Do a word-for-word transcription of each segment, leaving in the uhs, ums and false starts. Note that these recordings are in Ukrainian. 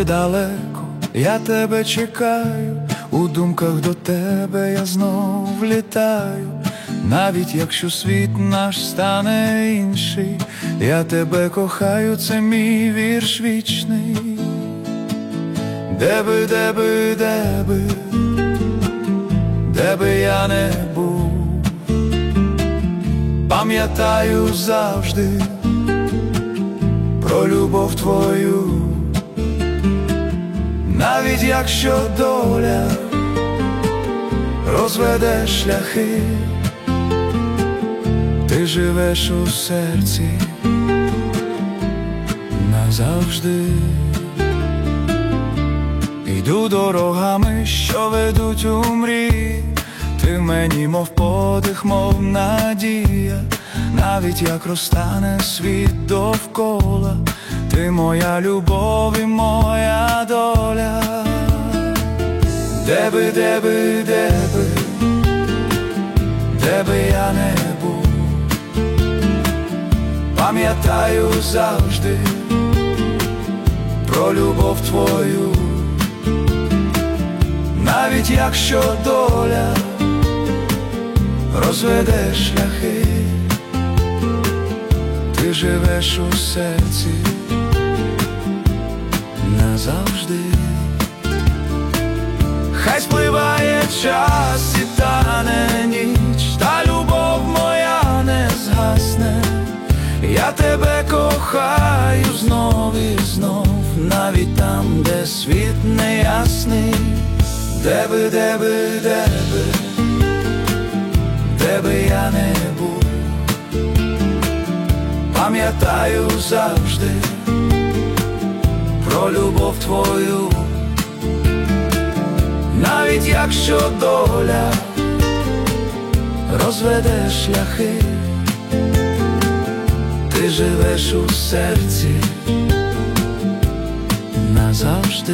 ти далеко, я тебе чекаю, у думках до тебе я знов літаю. Навіть якщо світ наш стане інший, я тебе кохаю, це мій вірш вічний. Де би, де би, де би, де би я не був, пам'ятаю завжди про любов твою. Навіть якщо доля розведе шляхи, ти живеш у серці назавжди. Йду дорогами, що ведуть у мрії, ти в мені мов подих, мов надія. Навіть як розтане світ довкола, ти моя любов і моя доля. Де би, де би, де би, де би я не був, пам'ятаю завжди про любов твою. Навіть якщо доля розведе шляхи, ти живеш у серці назавжди. Хай спливає час і тане ніч, та любов моя не згасне. Я тебе кохаю знов і знов, навіть там, де світ неясний. Де би, де би, де би, де би я не був, пам'ятаю завжди про любов твою. Навіть якщо доля розведе шляхи, ти живеш у серці назавжди.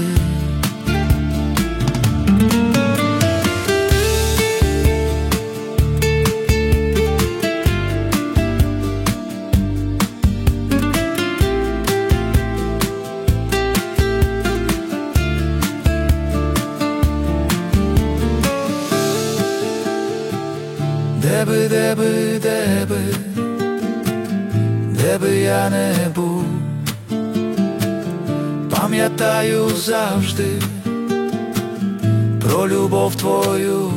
Де би, де би, де би, де би я не був, пам'ятаю завжди про любов твою.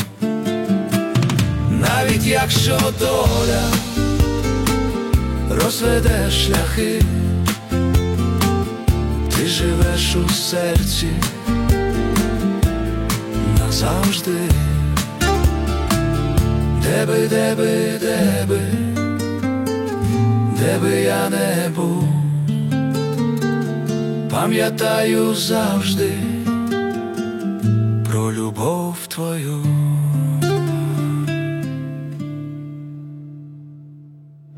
Навіть якщо доля розведе шляхи, ти живеш у серці назавжди. Де би, де би, де би, де би я не був, пам'ятаю завжди про любов твою.